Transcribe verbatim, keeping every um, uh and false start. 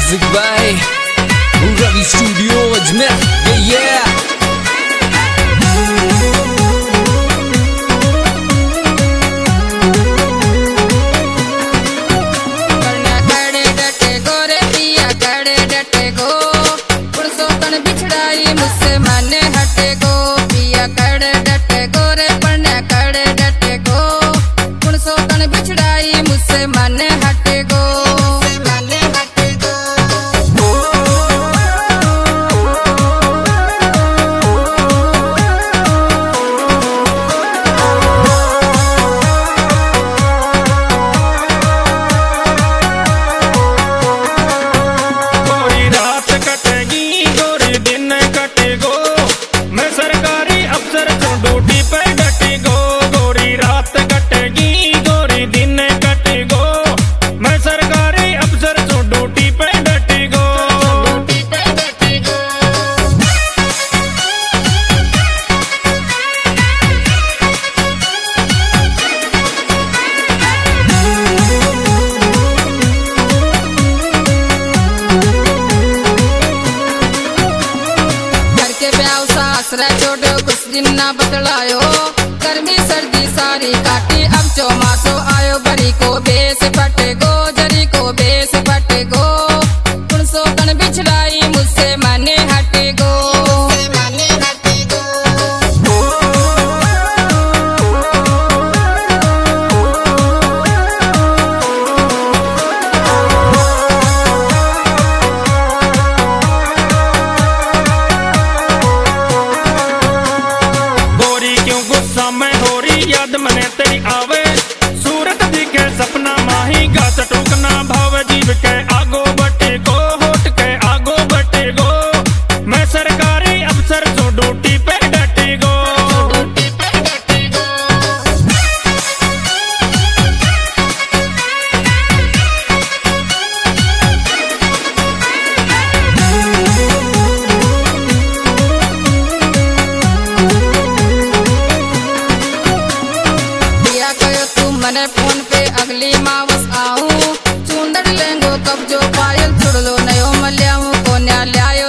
Music by Ravi studio Ajmer. yeah, मुझसे माने हटे गो पिया कड़े डटे गो रे पढ़ने कड़े डटे गो कुण सो कण बिछड़ाई मुझसे माने हटे गो माने हटे गो। गोरी रात कटेगी गोरी दिन कटेगो मैं सरकारी अफसर तो ड्यूटी पे डटी गो। गोरी रात कटेगी गोरी दिन कटेगो मैं सरकारी अफसर तो ड्यूटी पे डटी गो। घर के ब्याह सासरा छोड़ो कुछ दिन ना बतलायो गर्मी सर्दी सारी काटी अब चौमासो आयो बड़ी को बेस फटे गो जरी को बेस फटे गो कुण सो कण बिछड़ाई मुझसे माने हटे गो माने हटे गो। गोरी क्यों गुस्सा में हो रही याद मने तेरी आवे सूरत दिखे सपना माही गात टोकना भाव जीव के आगो बटे गो होट के आगो बटे गो मैं सरकारी अफसर तो ड्यूटी पे डटी गो। दिया कयो तू मने फोन पे अगली मावस आऊं चूंदड़ लेंगो कब जो पायल छुड़ लो नयो मल्याऊं को न्या ल्याय